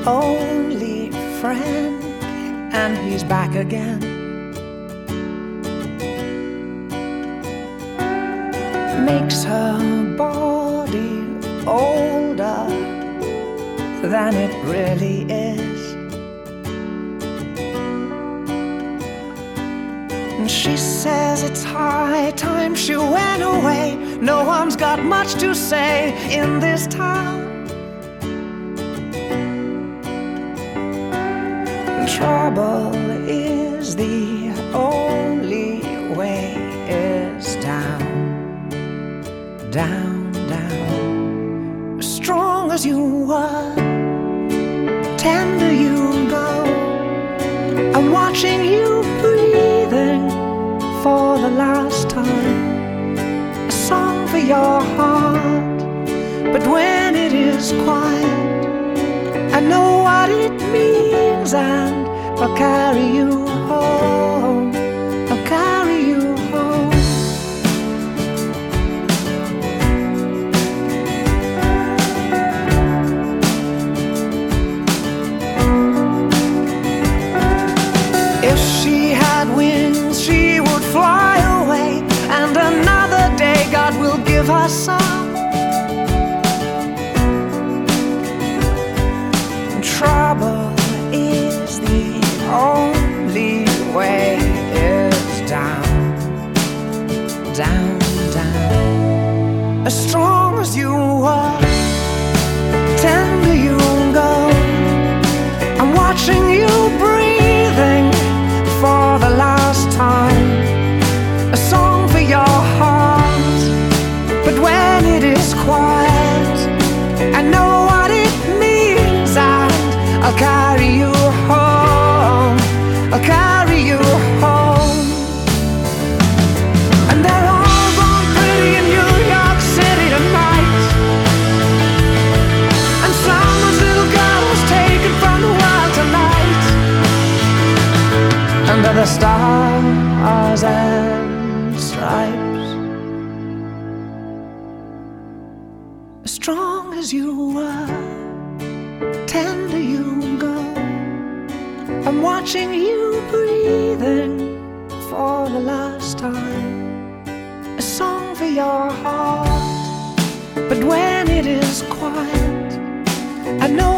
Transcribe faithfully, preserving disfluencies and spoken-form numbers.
only friend, and he's back again. Makes her body older than it really is. And she says it's high time she went away. No one's got much to say in this town. Trouble is the only way is down, down, down. As strong as you were, tender you go. I'm watching you breathing for the last time. A song for your heart, but when it is quiet, I know what it means, and I'll carry you home. I'll carry you home. If she had wings, she would fly away, and another day God will give her some. Trouble is the only way is down, down, down. As strong as you were, tender you go. I'm watching you breathing for the last time. A song for your heart, but when it is quiet, I know what it means, and I'll carry you home. I'll carry you home. And they're all born pretty in New York City tonight, and someone's little girl was taken from the world tonight. Under the stars and stripes, as strong as you were, tender you go. I'm watching you breathing for the last time. A song for your heart, but when it is quiet, I know